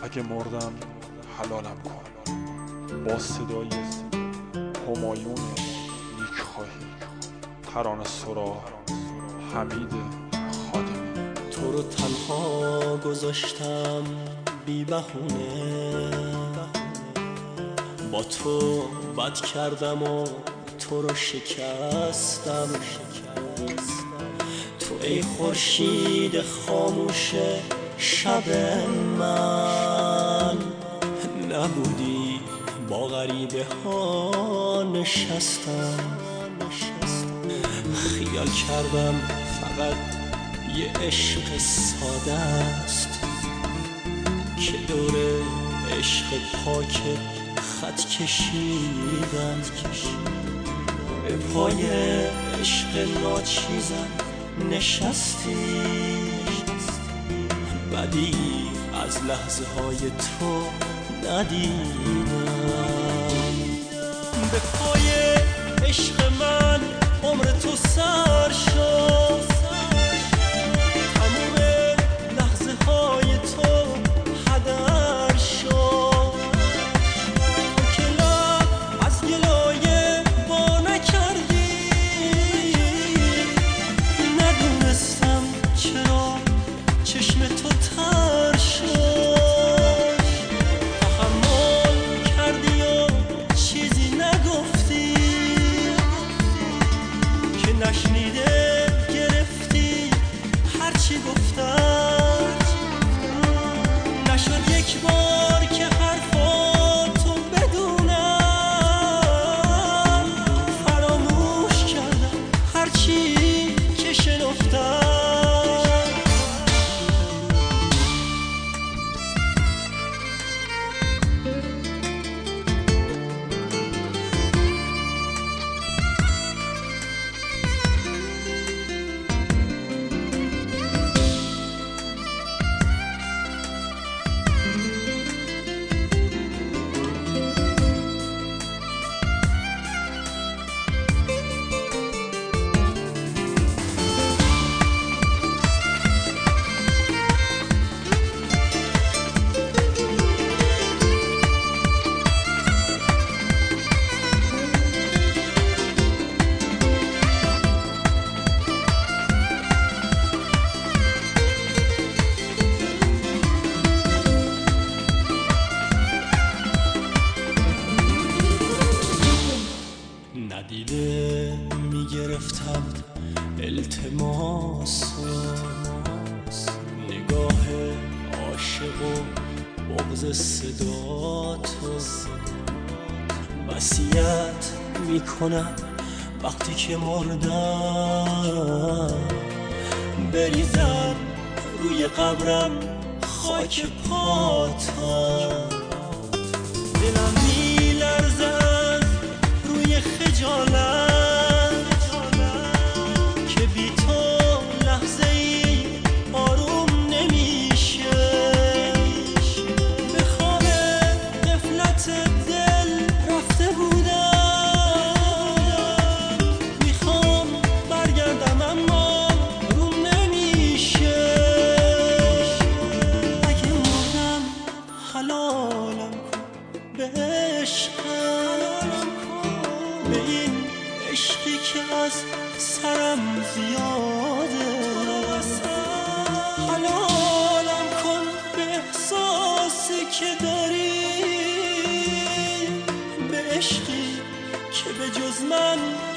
اگه مردم حلالم کن. با صدای همایون نیکخواهی، ترانه سرا حمید خادمی. تو رو تنها گذاشتم بی بهونه، با تو بد کردم و تو رو شکستم. تو ای خورشید خاموش شب من، نبودی با غریبه ها نشستم. خیال کردم فقط یه عشق ساده است که دور عشق پاک خط کشیدم. به پای عشق ناچیزم نشستی، بدی از لحظه های تو ندیدم. به پای عشق من عمر تو سر شد، تموم لحظه های تو هدر شد. که لب از گلایه وا نکردی، ندونستم چرا چشم تو تر شد. تحمل کردی و چیزی نگفتی، که نشنیده گرفتی هرچی گفتم. نشد یک بار که حرفاتو بدونم، فراموش کردم هرچی که شنفتم. ندیده میگرفتم التماس، نگاه عاشق و بغض صداتو. وصیت میکنم وقتی که مردم، بریزم روی قبرم خاک پاتم. دلم میلرزد روی خجالت که بی تو لحظه ای آروم نمیشه. به خواب غفلت دل رفته بودم، میخوام برگردم اما روم نمیشه. اگه مردم حلالم کن به عشقم، به این عشقی که از سرم زیاده. حلالم کن به احساسی که داری، به عشقی که به جز من